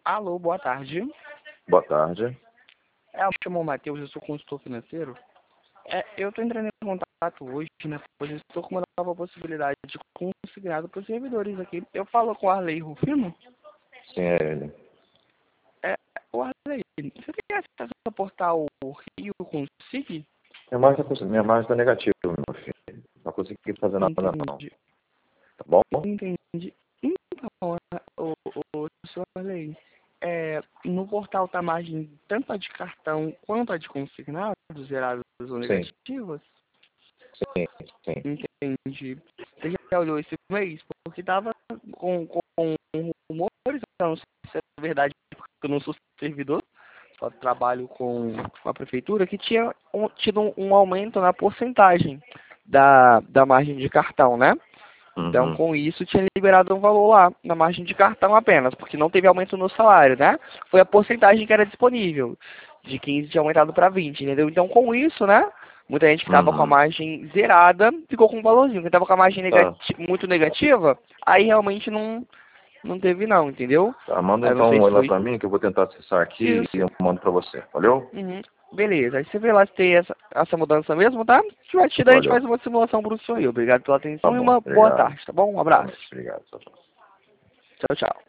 Alô, boa tarde. Boa tarde. Me chamo Matheus, eu sou consultor financeiro. Eu estou entrando em contato hoje, né? Pois eu estou com uma nova possibilidade de consignado para os servidores aqui. Eu falo com o Arley Rufino. Sim, é ele. O Arley, você tem acesso ao portal Rio Consig? Minha margem está negativa, meu filho. Não consegui fazer nada não. Entendi. Tá bom? Entendi. Então, o senhor Arley, no portal está a margem tanto a de cartão quanto a de consignado, zeradas ou negativas? Sim, sim. Entendi. Você já olhou esse mês? Porque estava com rumores, eu não sei se é verdade, porque eu não sou servidor, só trabalho com a prefeitura, que tinha tido um aumento na porcentagem da margem de cartão, né? Então, com isso, tinha liberado um valor lá, na margem de cartão apenas, porque não teve aumento no salário, né? Foi a porcentagem que era disponível. De 15 tinha aumentado para 20, entendeu? Então, com isso, né? Muita gente que estava com a margem zerada ficou com um valorzinho. Quem estava com a margem muito negativa, aí realmente não teve não, entendeu? Tá, manda Eu não então sei um se oi lá foi pra mim, que eu vou tentar acessar aqui isso. e eu mando pra você. Valeu? Beleza, aí você vê lá se tem essa mudança mesmo, tá? Se tiver tido, a gente faz uma simulação para o senhor. Obrigado pela Tá atenção e bom, uma boa obrigado. tarde, tá bom? Um abraço. Obrigado, tchau, tchau. Tchau, tchau.